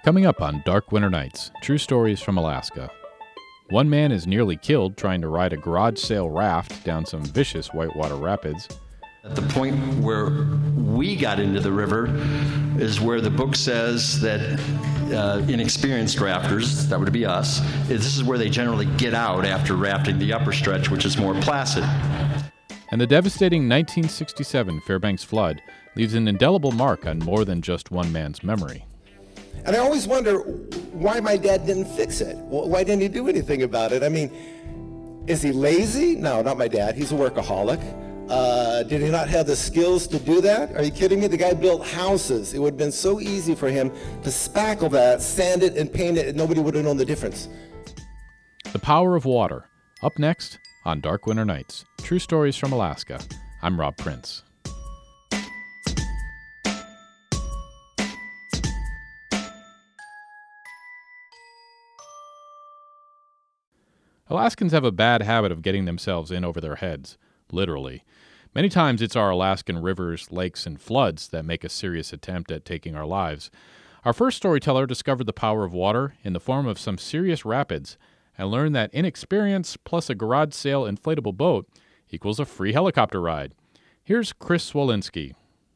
Coming up on Dark Winter Nights, true stories from Alaska. One man is nearly killed trying to ride a garage sale raft down some vicious whitewater rapids. At the point where we got into the river is where the book says that inexperienced rafters, that would be us, this is where they generally get out after rafting the upper stretch, which is more placid. And the devastating 1967 Fairbanks flood leaves an indelible mark on more than just one man's memory. And I always wonder why my dad didn't fix it. Why didn't he do anything about it? I mean, is he lazy? No, not my dad. He's a workaholic. Did he not have the skills to do that? Are you kidding me? The guy built houses. It would have been so easy for him to spackle that, sand it, and paint it, and nobody would have known the difference. The Power of Water. Up next on Dark Winter Nights, true stories from Alaska. I'm Rob Prince. Alaskans have a bad habit of getting themselves in over their heads, literally. Many times it's our Alaskan rivers, lakes, and floods that make a serious attempt at taking our lives. Our first storyteller discovered the power of water in the form of some serious rapids and learned that inexperience plus a garage sale inflatable boat equals a free helicopter ride. Here's Chris Swolinski.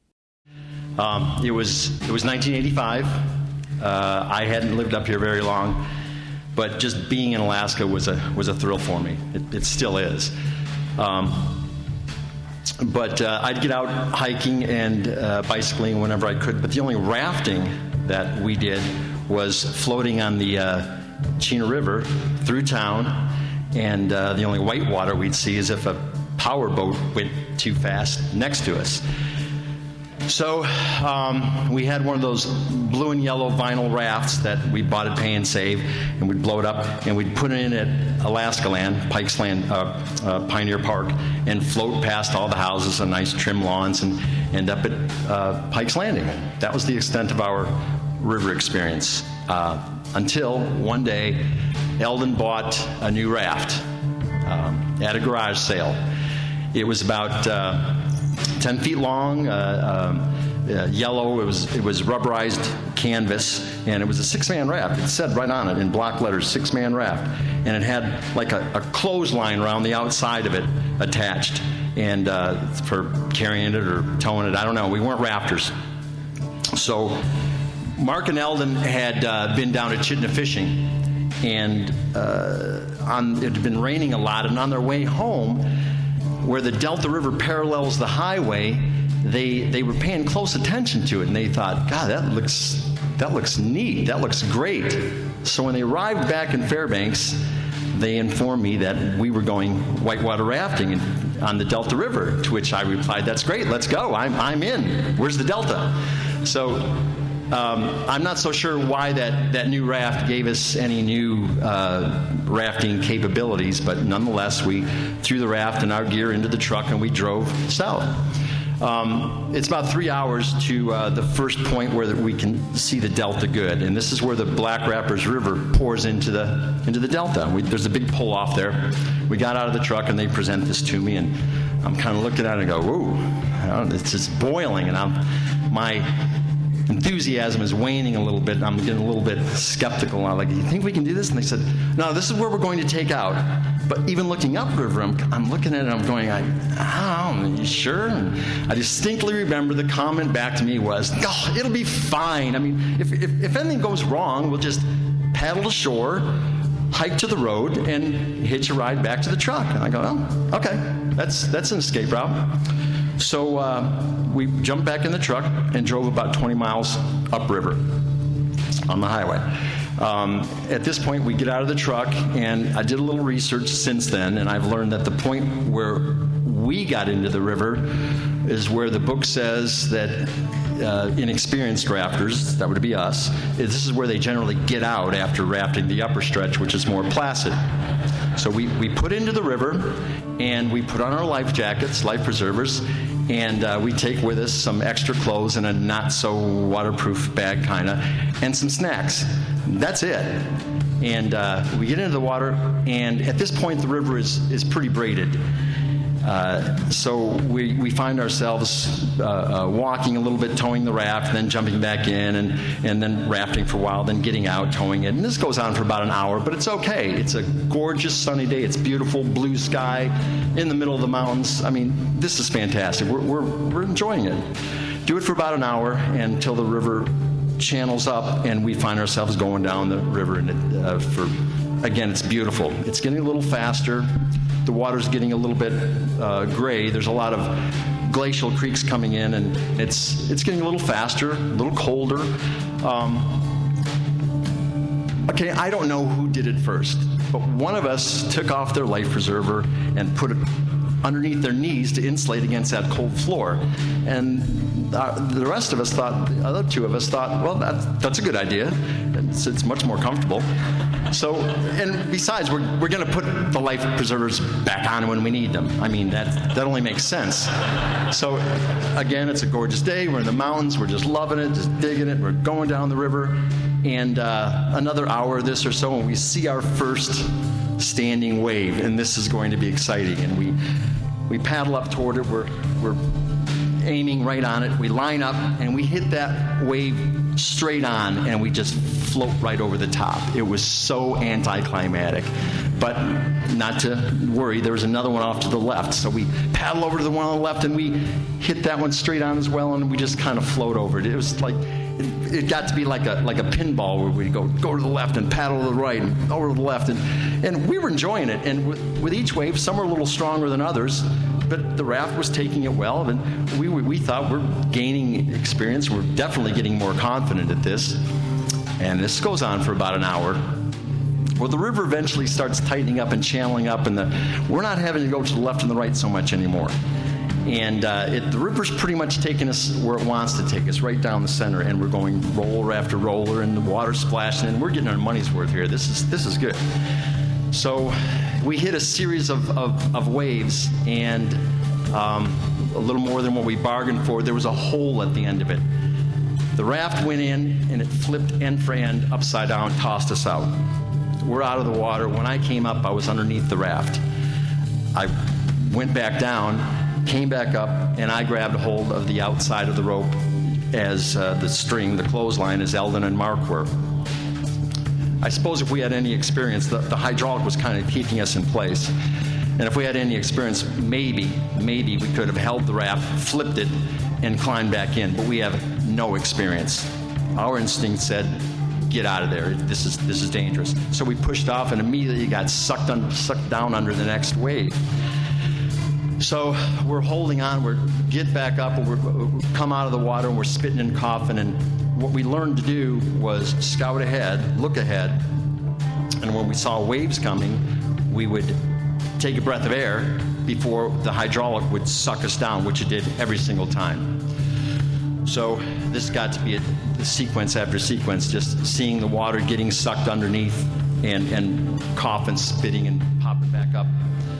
It was 1985. I hadn't lived up here very long. But just being in Alaska was a thrill for me. It still is. But I'd get out hiking and bicycling whenever I could. But the only rafting that we did was floating on the Chena River through town. And the only white water we'd see is if a power boat went too fast next to us. So we had one of those blue and yellow vinyl rafts that we bought at Pay and Save, and we'd blow it up, and we'd put it in at Alaska Land, Pikes Land, Pioneer Park, and float past all the houses and nice trim lawns and end up at Pikes Landing. That was the extent of our river experience until one day Eldon bought a new raft at a garage sale. It was about 10 feet long, yellow. It was rubberized canvas, and it was a 6-man raft. It said right on it in block letters, 6-man raft, and it had like a clothesline around the outside of it attached, and for carrying it or towing it. I don't know. We weren't rafters. So Mark and Eldon had been down at Chitna fishing, and it had been raining a lot, and on their way home, where the Delta River parallels the highway, they were paying close attention to it, and they thought, God, that looks neat, that looks great. So when they arrived back in Fairbanks, they informed me that we were going whitewater rafting on the Delta River, to which I replied, that's great, let's go, I'm in. Where's the Delta? So I'm not so sure why that new raft gave us any new rafting capabilities, but nonetheless, we threw the raft and our gear into the truck and we drove south. It's about 3 hours to the first point where we can see the Delta good, and this is where the Black Rappers River pours into the Delta. There's a big pull off there. We got out of the truck and they present this to me, and I'm kind of looking at it and go, whoa, it's just boiling, and my enthusiasm is waning a little bit. I'm getting a little bit skeptical. I'm like, you think we can do this? And they said, no, this is where we're going to take out. But even looking upriver, I'm looking at it and I'm going, you sure? And I distinctly remember the comment back to me was, oh, it'll be fine. I mean, if anything goes wrong, we'll just paddle to shore, hike to the road, and hitch a ride back to the truck. And I go, oh, okay, that's an escape route. So we jumped back in the truck and drove about 20 miles upriver on the highway. At this point, we get out of the truck, and I did a little research since then, and I've learned that the point where we got into the river is where the book says that inexperienced rafters, that would be us, this is where they generally get out after rafting the upper stretch, which is more placid. So we put into the river, and we put on our life jackets, life preservers, and we take with us some extra clothes and a not-so-waterproof bag, kind of, and some snacks. That's it. And we get into the water, and at this point, the river is pretty braided. So we find ourselves walking a little bit, towing the raft, then jumping back in, and then rafting for a while, then getting out, towing it. And this goes on for about an hour, but it's okay. It's a gorgeous sunny day. It's beautiful, blue sky in the middle of the mountains. I mean, this is fantastic. We're enjoying it. Do it for about an hour until the river channels up, and we find ourselves going down the river. And again, it's beautiful. It's getting a little faster. The water's getting a little bit gray. There's a lot of glacial creeks coming in, and it's getting a little faster, a little colder. Okay, I don't know who did it first, but one of us took off their life preserver and put it underneath their knees to insulate against that cold floor. And the rest of us thought, the other two of us thought, well, that's a good idea. It's much more comfortable. So, and besides, we're going to put the life preservers back on when we need them. I mean, that only makes sense. So, again, it's a gorgeous day. We're in the mountains. We're just loving it, just digging it. We're going down the river. And another hour, this or so, and we see our first standing wave, and this is going to be exciting. And we paddle up toward it. We're aiming right on it. We line up, and we hit that wave straight on, and we just float right over the top. It was so anticlimactic. But not to worry, there was another one off to the left. So we paddle over to the one on the left, and we hit that one straight on as well, and we just kind of float over it. It was like, it got to be like a pinball where we go to the left and paddle to the right and over to the left. And we were enjoying it. And with each wave, some were a little stronger than others, but the raft was taking it well. And we thought we're gaining experience. We're definitely getting more confident at this. And this goes on for about an hour. Well, the river eventually starts tightening up and channeling up, and we're not having to go to the left and the right so much anymore. And the river's pretty much taking us where it wants to take us, right down the center, and we're going roller after roller, and the water's splashing, and we're getting our money's worth here. This is good. So we hit a series of waves, and a little more than what we bargained for. There was a hole at the end of it. The raft went in, and it flipped end for end, upside down, tossed us out. We're out of the water. When I came up, I was underneath the raft. I went back down, came back up, and I grabbed hold of the outside of the rope as the string, the clothesline, as Eldon and Mark were. I suppose if we had any experience, the hydraulic was kind of keeping us in place. And if we had any experience, maybe we could have held the raft, flipped it, and climbed back in. But we have no experience. Our instinct said, get out of there. This is dangerous. So we pushed off and immediately got sucked down under the next wave. So we're holding on. We get back up. We come out of the water, and we're spitting and coughing. And what we learned to do was scout ahead, look ahead, and when we saw waves coming, we would take a breath of air before the hydraulic would suck us down, which it did every single time. So this got to be a sequence after sequence, just seeing the water getting sucked underneath and coughing, spitting, and popping back up.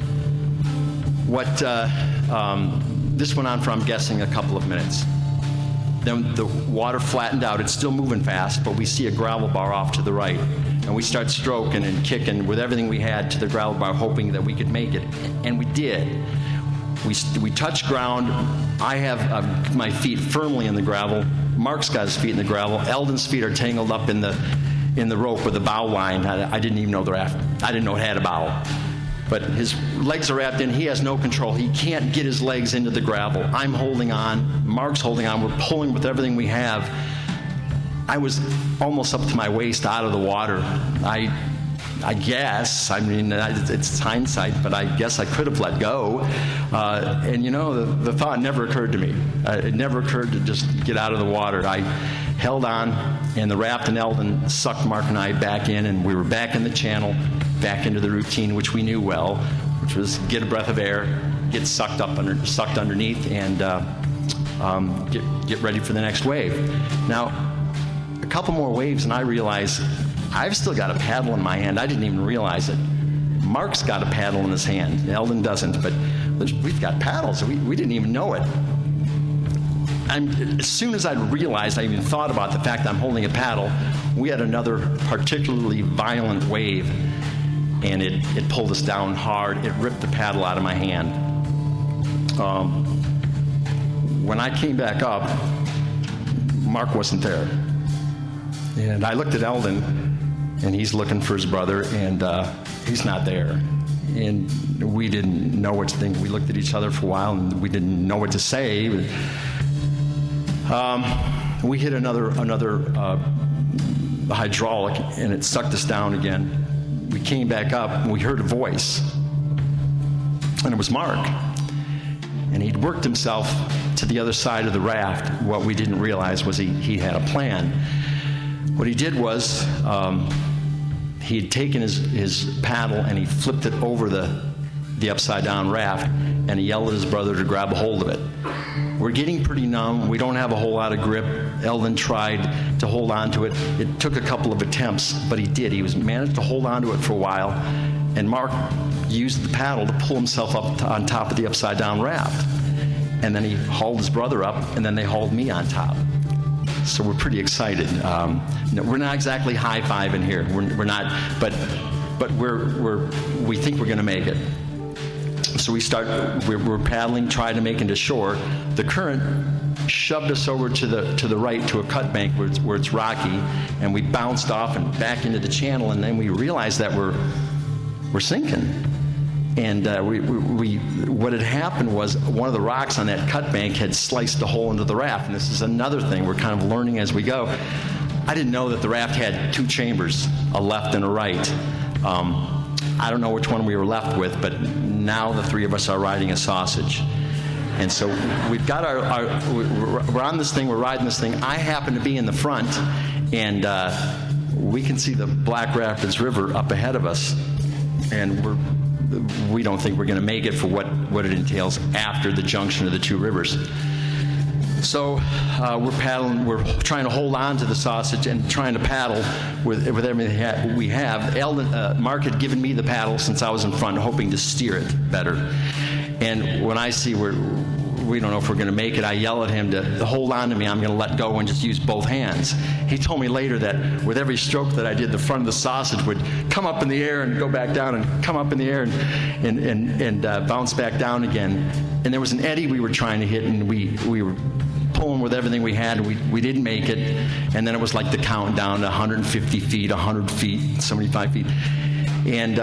This went on for, I'm guessing, a couple of minutes. Then the water flattened out. It's still moving fast, but we see a gravel bar off to the right. And we start stroking and kicking with everything we had to the gravel bar, hoping that we could make it. And we did. We touched ground. I have my feet firmly in the gravel. Mark's got his feet in the gravel. Eldon's feet are tangled up in the rope with the bow line. I didn't even know the raft. I didn't know it had a bow. But his legs are wrapped in. He has no control. He can't get his legs into the gravel. I'm holding on. Mark's holding on. We're pulling with everything we have. I was almost up to my waist out of the water. I guess, I mean, it's hindsight, but I guess I could have let go. And, the thought never occurred to me. It never occurred to just get out of the water. I held on, and the raft and Eldon sucked Mark and I back in, and we were back in the channel, back into the routine, which we knew well, which was get a breath of air, get sucked underneath, and get ready for the next wave. Now, a couple more waves, and I realized I've still got a paddle in my hand. I didn't even realize it. Mark's got a paddle in his hand. Eldon doesn't, but we've got paddles. We didn't even know it. As soon as I realized, I even thought about the fact that I'm holding a paddle, we had another particularly violent wave, and it pulled us down hard. It ripped the paddle out of my hand. when I came back up, Mark wasn't there. And I looked at Eldon, and he's looking for his brother, and he's not there. And we didn't know what to think. We looked at each other for a while, and we didn't know what to say. We hit another hydraulic, and it sucked us down again. We came back up, and we heard a voice, and it was Mark. And he'd worked himself to the other side of the raft. What we didn't realize was he had a plan. What he did was he had taken his paddle and he flipped it over the upside-down raft, and he yelled at his brother to grab a hold of it. We're getting pretty numb. We don't have a whole lot of grip. Eldon tried to hold on to it. It took a couple of attempts, but he did. He managed to hold on to it for a while, and Mark used the paddle to pull himself up on top of the upside-down raft. And then he hauled his brother up, and then they hauled me on top. So we're pretty excited. We're not exactly high-fiving here. We're not, but we think we're going to make it. So we're paddling, trying to make it to shore. The current shoved us over to the right to a cut bank where it's rocky, and we bounced off and back into the channel, and then we realized that we're sinking. And what had happened was one of the rocks on that cut bank had sliced a hole into the raft. And this is another thing we're kind of learning as we go. I didn't know that the raft had two chambers, a left and a right. I don't know which one we were left with, but now the three of us are riding a sausage. And so we've got we're on this thing, we're riding this thing. I happen to be in the front, and we can see the Black Rapids River up ahead of us. And we don't think we're going to make it for what it entails after the junction of the two rivers. So we're paddling, we're trying to hold on to the sausage and trying to paddle with everything we have. Mark had given me the paddle since I was in front, hoping to steer it better. And when I see we don't know if we're going to make it, I yell at him to hold on to me. I'm going to let go and just use both hands. He told me later that with every stroke that I did, the front of the sausage would come up in the air and go back down and come up in the air and bounce back down again. And there was an eddy we were trying to hit, and we were pulling with everything we had, and we didn't make it. And then it was like the countdown to 150 feet, 100 feet, 75 feet. And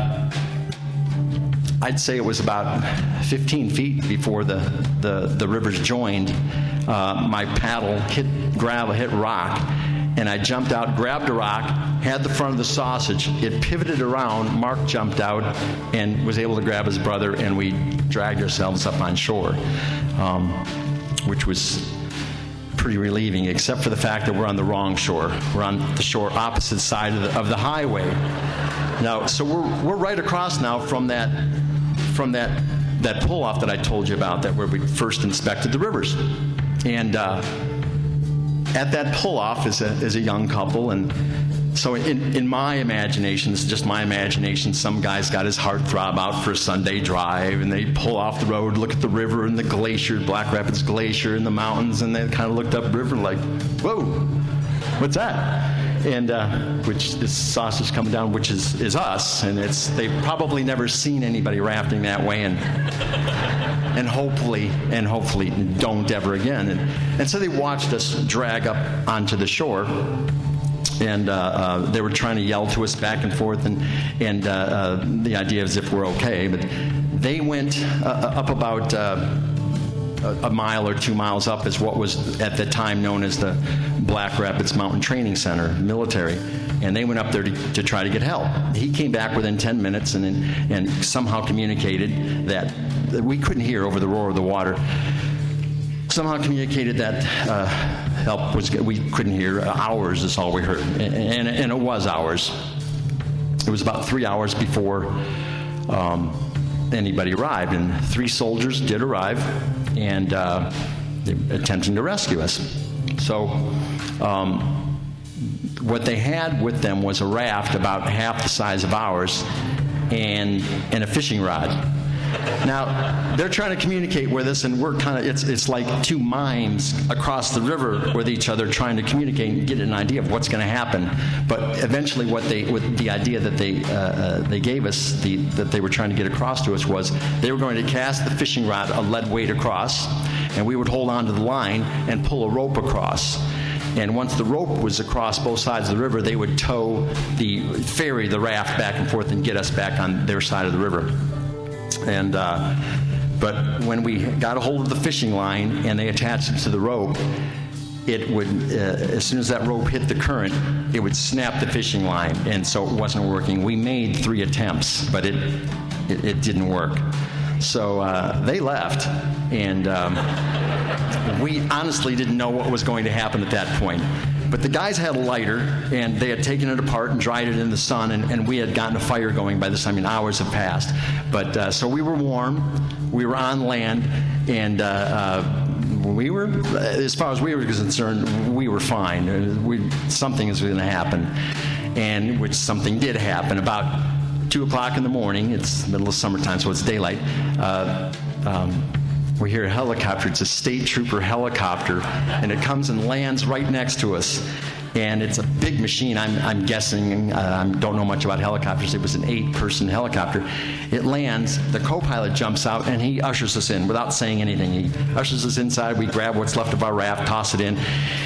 I'd say it was about 15 feet before the rivers joined. My paddle hit gravel, hit rock, and I jumped out, grabbed a rock, had the front of the sausage. It pivoted around. Mark jumped out and was able to grab his brother, and we dragged ourselves up on shore, which was pretty relieving, except for the fact that we're on the wrong shore. We're on the shore opposite side of the highway. Now, so we're right across now from that pull-off that I told you about, that where we first inspected the rivers. And at that pull-off is a young couple, and so in my imagination, this is just my imagination, some guy's got his heartthrob out for a Sunday drive, and they pull off the road, look at the river and the glacier, Black Rapids Glacier, and the mountains, and they kind of looked up river like, whoa, what's that? And which is sausage coming down, which is us, and they've probably never seen anybody rafting that way, and hopefully don't ever again. And so they watched us drag up onto the shore, and they were trying to yell to us back and forth, and the idea is if we're okay. But they went up about a mile or 2 miles up is what was at the time known as the Black Rapids Mountain Training Center, military, and they went up there to try to get help. He came back within 10 minutes and somehow communicated that we couldn't hear over the roar of the water. Somehow communicated that help we couldn't hear. Hours is all we heard, and it was hours. It was about 3 hours before anybody arrived, and 3 soldiers did arrive, and they were attempting to rescue us. So what they had with them was a raft about half the size of ours and a fishing rod. Now, they're trying to communicate with us, and we're kind of, it's like two mimes across the river with each other trying to communicate and get an idea of what's going to happen. But eventually with the idea that they gave us, that they were trying to get across to us, was they were going to cast the fishing rod a lead weight across, and we would hold on to the line and pull a rope across. And once the rope was across both sides of the river, they would tow the raft back and forth and get us back on their side of the river. And but when we got a hold of the fishing line and they attached it to the rope, it would, as soon as that rope hit the current, it would snap the fishing line, and so it wasn't working. We made 3 attempts, but it didn't work. So they left, and we honestly didn't know what was going to happen at that point. But the guys had a lighter, and they had taken it apart and dried it in the sun, and we had gotten a fire going by this time. I mean, hours have passed. But so we were warm, we were on land, and we were, as far as we were concerned, we were fine. Something is going to happen, and which something did happen. About 2 o'clock in the morning, it's the middle of summertime, so it's daylight, we hear a helicopter. It's a state trooper helicopter, and it comes and lands right next to us. And it's a big machine. I'm guessing, I don't know much about helicopters. It was an 8-person helicopter. It lands, the co-pilot jumps out, and he ushers us in without saying anything. He ushers us inside. We grab what's left of our raft, toss it in,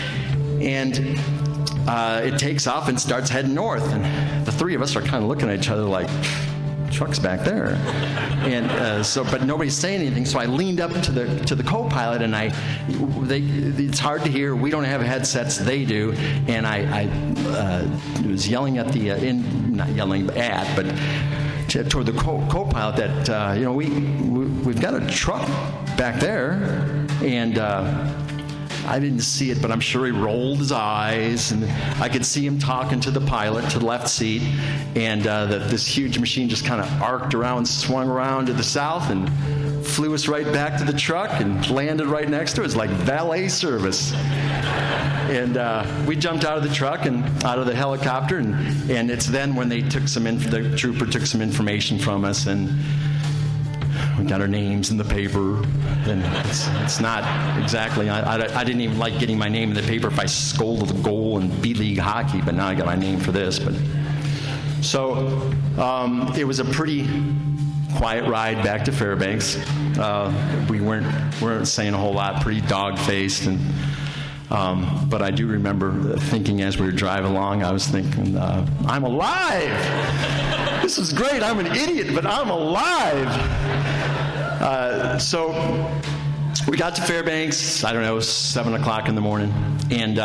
and it takes off and starts heading north. And the 3 of us are kind of looking at each other like, truck's back there, and but nobody's saying anything. So I leaned up to the co-pilot, and it's hard to hear. We don't have headsets, they do, and I was yelling at not yelling at, but toward the co-pilot that we've got a truck back there, and I didn't see it, but I'm sure he rolled his eyes, and I could see him talking to the pilot to the left seat, and this huge machine just kind of arced around, swung around to the south, and flew us right back to the truck and landed right next to it. It's like valet service. And we jumped out of the truck and out of the helicopter, and it's then when they the trooper took some information from us, and we got our names in the paper, and it's not exactly, I didn't even like getting my name in the paper if I scolded a goal in B-League hockey, but now I got my name for this. But so it was a pretty quiet ride back to Fairbanks. We weren't saying a whole lot, pretty dog-faced, and but I do remember thinking as we were driving along, I was thinking, I'm alive! This is great, I'm an idiot, but I'm alive! So we got to Fairbanks, I don't know, 7 o'clock in the morning, and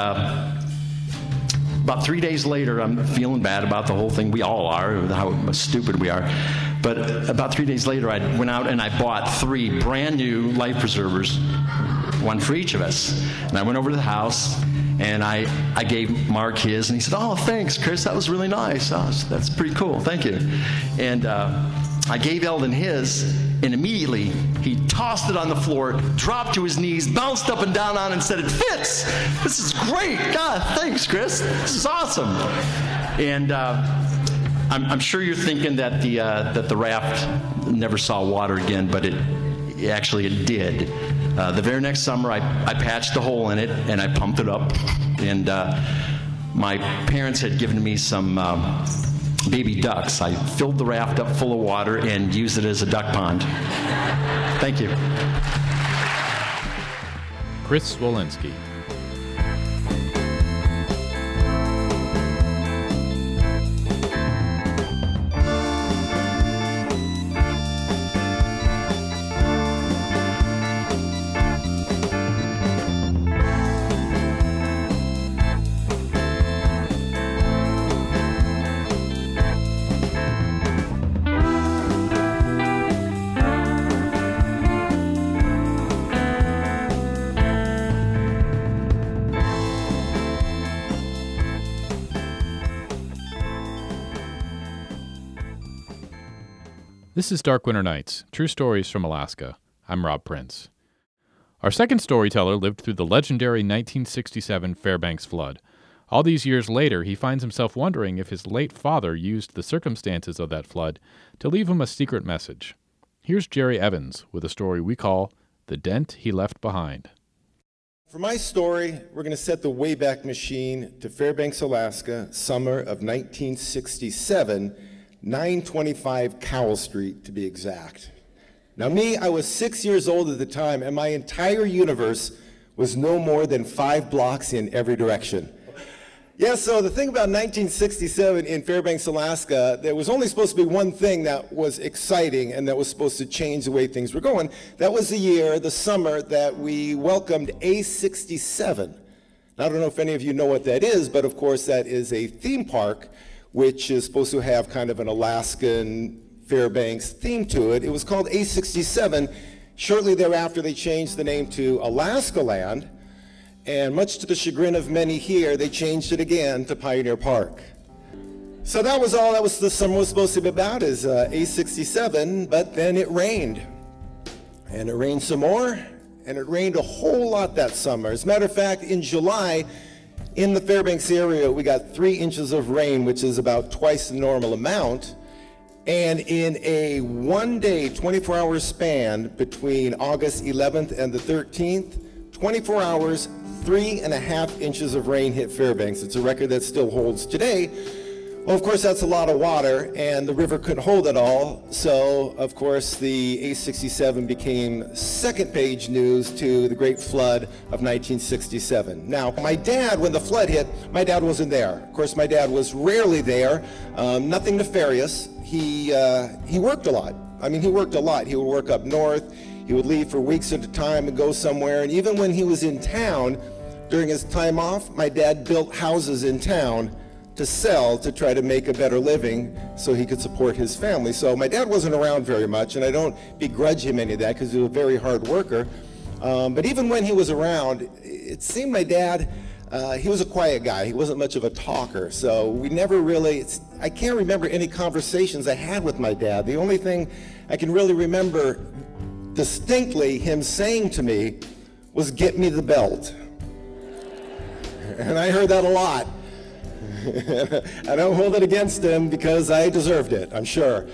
about 3 days later, I'm feeling bad about the whole thing. We all are, how stupid we are. But about 3 days later, I went out and I bought 3 brand new life preservers, 1 for each of us. And I went over to the house, and I gave Mark his, and he said, "Oh, thanks, Chris, that was really nice. Oh, that's pretty cool, thank you." And I gave Eldon his, and immediately he tossed it on the floor, dropped to his knees, bounced up and down on it, and said, "It fits! This is great! God, thanks, Chris. This is awesome." And I'm sure you're thinking that the raft never saw water again, but it did. The very next summer, I patched a hole in it, and I pumped it up. And my parents had given me some baby ducks. I filled the raft up full of water and used it as a duck pond. Thank you. Chris Smolinski. This is Dark Winter Nights, True Stories from Alaska. I'm Rob Prince. Our second storyteller lived through the legendary 1967 Fairbanks flood. All these years later, he finds himself wondering if his late father used the circumstances of that flood to leave him a secret message. Here's Jerry Evans with a story we call The Dent He Left Behind. For my story, we're going to set the Wayback Machine to Fairbanks, Alaska, summer of 1967, 925 Cowell Street to be exact. Now I was 6 years old at the time, and my entire universe was no more than 5 blocks in every direction. Yeah, so the thing about 1967 in Fairbanks, Alaska, there was only supposed to be one thing that was exciting and that was supposed to change the way things were going. That was the summer that we welcomed A67. Now, I don't know if any of you know what that is, but of course that is a theme park which is supposed to have kind of an Alaskan Fairbanks theme to it. It was called A67. Shortly thereafter, they changed the name to Alaska Land. And much to the chagrin of many here, they changed it again to Pioneer Park. So that was all that was the summer was supposed to be about, is A67, but then it rained. And it rained some more, and it rained a whole lot that summer. As a matter of fact, in July, in the Fairbanks area, we got 3 inches of rain, which is about twice the normal amount. And in a one-day, 24-hour span between August 11th and the 13th, 24 hours, 3.5 inches of rain hit Fairbanks. It's a record that still holds today. Well, of course, that's a lot of water, and the river couldn't hold it all. So, of course, the A67 became second-page news to the Great Flood of 1967. Now, my dad, when the flood hit, my dad wasn't there. Of course, my dad was rarely there. Nothing nefarious. He worked a lot. I mean, he worked a lot. He would work up north. He would leave for weeks at a time and go somewhere. And even when he was in town, during his time off, my dad built houses in town to sell to try to make a better living so he could support his family. So my dad wasn't around very much, and I don't begrudge him any of that because he was a very hard worker. But even when he was around, it seemed my dad, he was a quiet guy. He wasn't much of a talker. So we never really, I can't remember any conversations I had with my dad. The only thing I can really remember distinctly him saying to me was, "Get me the belt." And I heard that a lot. I don't hold it against him because I deserved it, I'm sure.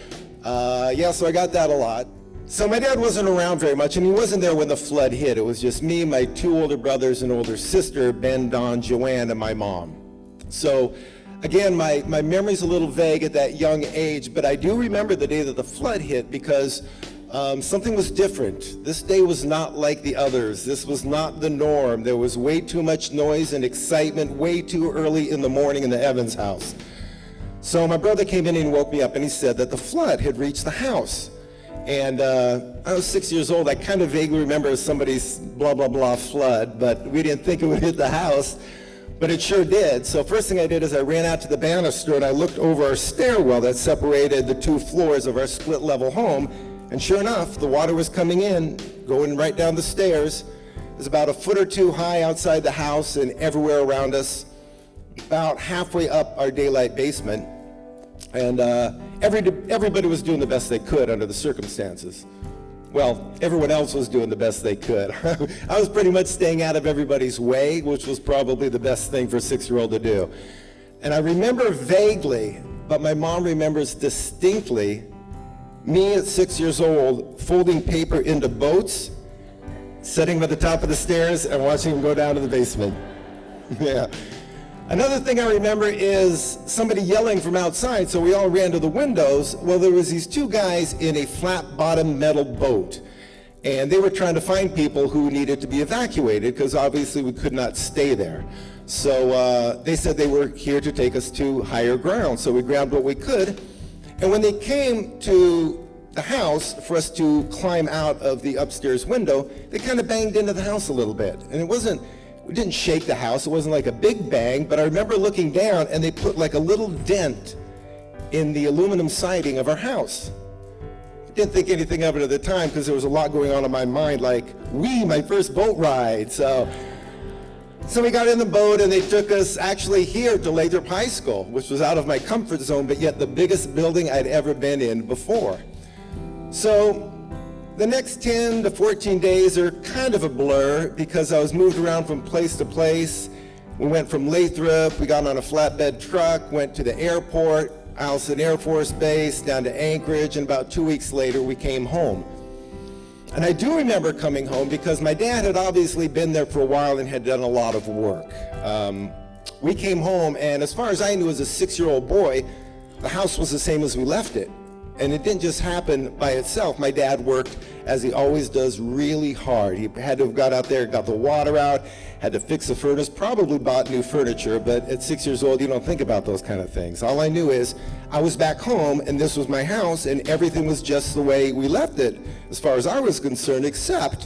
So I got that a lot. So my dad wasn't around very much, and he wasn't there when the flood hit. It was just me, my 2 older brothers, and older sister, Ben, Don, Joanne, and my mom. So again, my memory's a little vague at that young age, but I do remember the day that the flood hit because something was different. This day was not like the others. This was not the norm. There was way too much noise and excitement way too early in the morning in the Evans house. So my brother came in and woke me up, and he said that the flood had reached the house. And I was 6 years old. I kind of vaguely remember somebody's blah, blah, blah flood, but we didn't think it would hit the house, but it sure did. So first thing I did is I ran out to the banister, and I looked over our stairwell that separated the 2 floors of our split-level home. And sure enough, the water was coming in, going right down the stairs. It was about a foot or 2 high outside the house and everywhere around us, about halfway up our daylight basement. And everybody was doing the best they could under the circumstances. Well, everyone else was doing the best they could. I was pretty much staying out of everybody's way, which was probably the best thing for a 6-year-old to do. And I remember vaguely, but my mom remembers distinctly, me at 6 years old, folding paper into boats, sitting at the top of the stairs and watching them go down to the basement. Yeah. Another thing I remember is somebody yelling from outside, so we all ran to the windows. Well, there was these 2 guys in a flat-bottom metal boat, and they were trying to find people who needed to be evacuated because obviously we could not stay there. So they said they were here to take us to higher ground, so we grabbed what we could. And when they came to the house for us to climb out of the upstairs window, they kind of banged into the house a little bit. And we didn't shake the house, it wasn't like a big bang, but I remember looking down and they put like a little dent in the aluminum siding of our house. I didn't think anything of it at the time because there was a lot going on in my mind, like, my first boat ride. So we got in the boat and they took us actually here to Lathrop High School, which was out of my comfort zone, but yet the biggest building I'd ever been in before. So the next 10 to 14 days are kind of a blur because I was moved around from place to place. We went from Lathrop, we got on a flatbed truck, went to the airport. Eielson Air Force Base, down to Anchorage, and about 2 weeks later, we came home. And I do remember coming home because my dad had obviously been there for a while and had done a lot of work. We came home, and as far as I knew as a 6-year-old boy, the house was the same as we left it. And it didn't just happen by itself. My dad worked, as he always does, really hard. He had to have got out there, got the water out, had to fix the furnace, probably bought new furniture, but at 6 years old, you don't think about those kind of things. All I knew is I was back home, and this was my house, and everything was just the way we left it, as far as I was concerned, except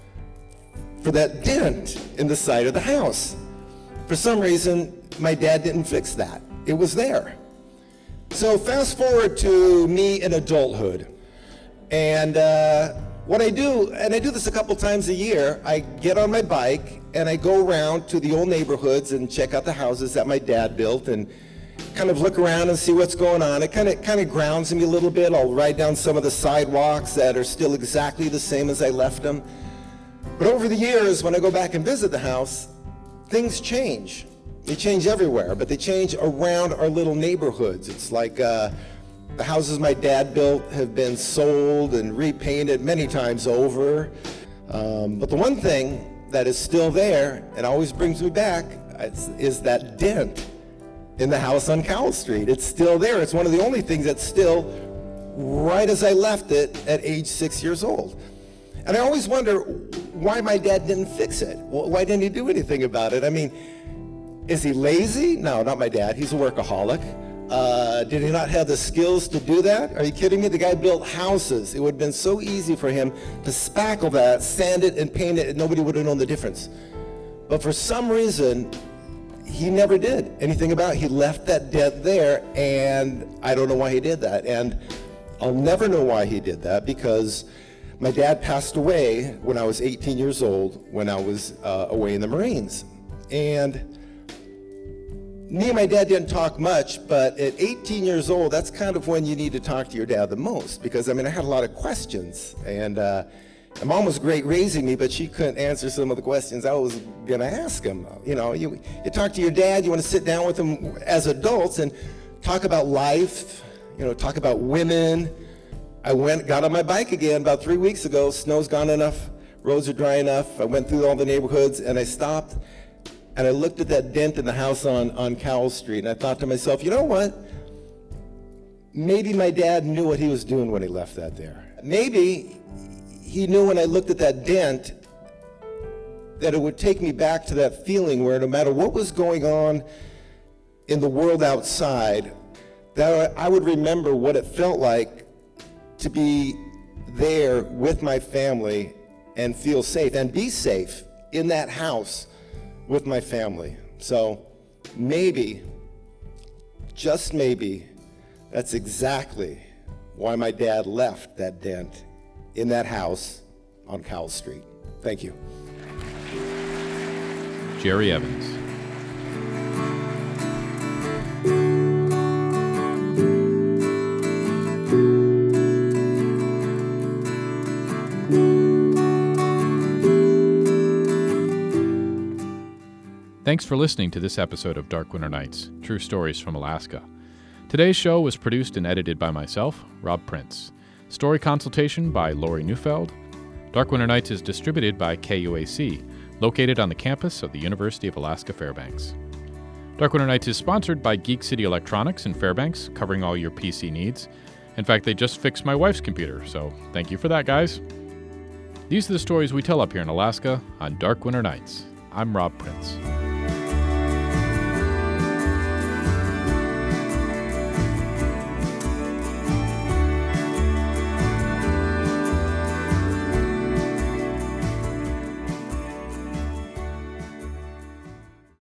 for that dent in the side of the house. For some reason, my dad didn't fix that. It was there. So fast forward to me in adulthood, and what I do, and I do this a couple times a year, I get on my bike and I go around to the old neighborhoods and check out the houses that my dad built and kind of look around and see what's going on. It kind of grounds me a little bit. I'll ride down some of the sidewalks that are still exactly the same as I left them. But over the years, when I go back and visit the house, things change. They change everywhere, but they change around our little neighborhoods. It's like the houses my dad built have been sold and repainted many times over. But the one thing that is still there, and always brings me back, is that dent in the house on Cowell Street. It's still there. It's one of the only things that's still right as I left it at age 6 years old. And I always wonder why my dad didn't fix it. Why didn't he do anything about it? I mean, is he lazy? No, not my dad. He's a workaholic. Did he not have the skills to do that? Are you kidding me? The guy built houses. It would have been so easy for him to spackle that, sand it, and paint it, and nobody would have known the difference. But for some reason, he never did anything about it. He left that dent there, and I don't know why he did that. And I'll never know why he did that, because my dad passed away when I was 18 years old, when I was away in the Marines. And me and my dad didn't talk much, but at 18 years old, that's kind of when you need to talk to your dad the most, because I had a lot of questions, and my mom was great raising me, but she couldn't answer some of the questions I was gonna ask him. You know, you talk to your dad, you want to sit down with him as adults and talk about life, talk about women. I got on my bike again about 3 weeks ago. Snow's gone enough, roads are dry enough. I went through all the neighborhoods, and I stopped, and I looked at that dent in the house on Cowell Street, and I thought to myself, you know what? Maybe my dad knew what he was doing when he left that there. Maybe he knew when I looked at that dent that it would take me back to that feeling where no matter what was going on in the world outside, that I would remember what it felt like to be there with my family and feel safe and be safe in that house with my family. So maybe, just maybe, that's exactly why my dad left that dent in that house on Cowell Street. Thank you. Jerry Evans. Thanks for listening to this episode of Dark Winter Nights, True Stories from Alaska. Today's show was produced and edited by myself, Rob Prince. Story consultation by Lori Neufeld. Dark Winter Nights is distributed by KUAC, located on the campus of the University of Alaska Fairbanks. Dark Winter Nights is sponsored by Geek City Electronics in Fairbanks, covering all your PC needs. In fact, they just fixed my wife's computer, so thank you for that, guys. These are the stories we tell up here in Alaska on Dark Winter Nights. I'm Rob Prince.